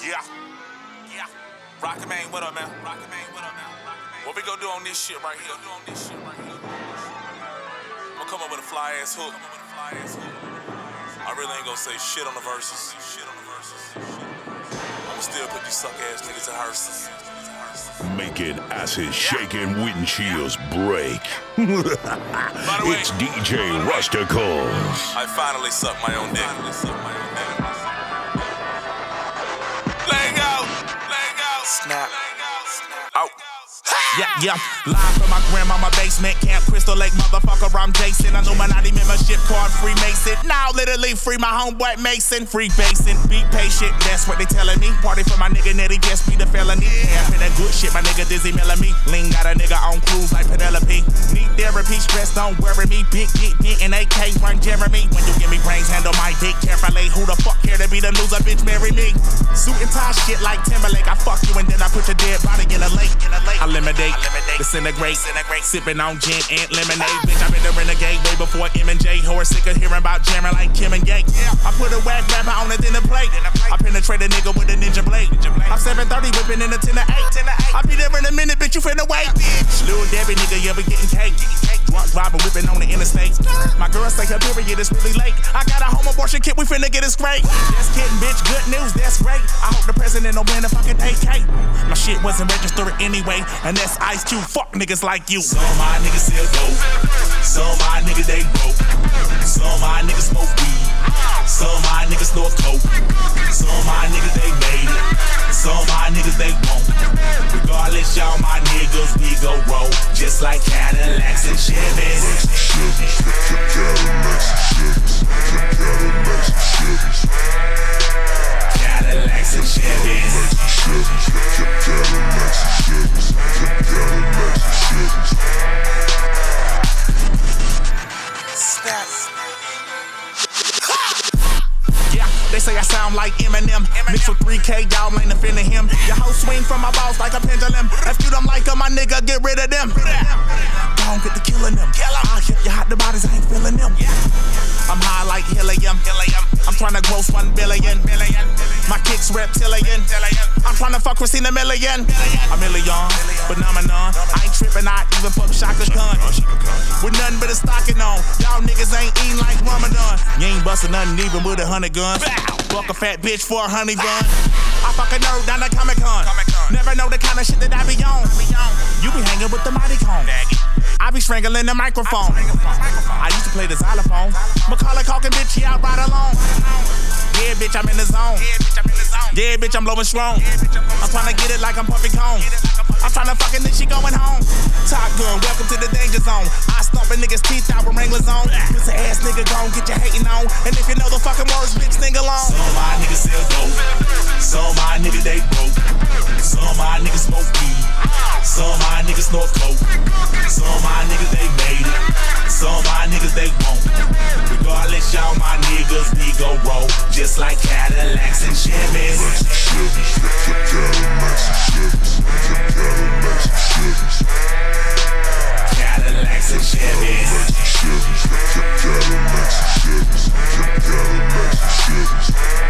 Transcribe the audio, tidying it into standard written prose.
Yeah. Rocket Man, what up, man? What we gonna do on this shit right here? I'm gonna come up with a fly ass hook. I really ain't gonna say shit on the verses. I'ma still put these suck ass niggas in hearses. Making asses shaking, windshields break. It's DJ Rusticles. I finally sucked my own dick. Let go. Snap. Out. Yeah, live from my grandmama basement, Camp Crystal Lake, motherfucker, I'm Jason. Illuminati membership card, Freemason. Now literally free my homeboy Mason. Free basing, be patient, that's what they telling me. Party for my nigga Nettie, just be the felony. Yeah, for that good shit, my nigga Dizzy Miller me. Lean got a nigga on cruise like Penelope. Need therapy, stress don't worry me. Big get and AK run Jeremy. When you give me brains, handle my dick carefully. Who the fuck care to be the loser, bitch, marry me. Suit and tie shit like Timberlake. I fuck you and then I put your dead body in a lake. I eliminate, disintegrate, sipping on gin and lemonade. Bitch, I've been the renegade way before M&J. Horse sick of hearing about jamming like Kim and Gate. I put a whack rapper on the dinner plate. I penetrate a nigga with a ninja blade. I'm 730 whipping in a 10 to 8. I'll be there in a minute, bitch, you finna wait. Lil Debbie, nigga, you ever getting cake? Drunk driver whipping on the interstate. My girl say her period is really late. I got a home abortion kit, we finna get it straight. Just kidding, bitch, good news, that's great. I hope the president don't ban the fucking AK. My shit wasn't registered anyway, and that's Ice Cube. Fuck niggas like you. Some of my niggas sell dope. Some of my niggas they broke. Some of my niggas smoke weed. Some of my niggas snort coke. Some of my niggas they made it. Some of my niggas they won't. Regardless, y'all my niggas, we go roll just like Cadillacs and Chevys. Cadillacs and Chevys. Yeah, they say I sound like Eminem. Mixed with 3K, y'all ain't offending him. Your hoe swing from my balls like a pendulum. If you don't like them, my nigga, get rid of them. Don't get to killing them. I'll hit you hot, the bodies, I ain't feeling them. I'm high like helium. I'm trying to gross 1 billion. My kick's reptilian. I'm trying to fuck Christina Milian. A million, phenomenon. I ain't tripping, I even fuck Shaka Khan. With nothing but a stocking on. Y'all niggas ain't eating like Ramadan. You ain't busting nothing even with 100 guns. Fuck a fat bitch for a honey bun. I fuck a nerd down the Comic-Con. Never know the kind of shit that I be on. You be hanging with the mighty cone. I be strangling the microphone. I used to play the xylophone. Macaulay Culkin, bitch, yeah, I ride along. Yeah, bitch, I'm in the zone. Yeah, bitch, I'm blowing strong. I'm trying to get it like I'm Puffy Cone. I'm trying to fucking this shit going home. Top Gun, welcome to the danger zone. I stomp a nigga's teeth out with Wranglers on. Pussy ass nigga gon' get your hating on. And if you know the fucking words, bitch, sing along. Some of my niggas sell dope. Some of my niggas they broke. Some of my niggas smoke weed. Some of my niggas snort coke. Some of my niggas they made it. Some of my niggas they won't. Regardless, y'all my niggas, we go roll just like Cadillacs and Chevys. Cadillacs and Chevys.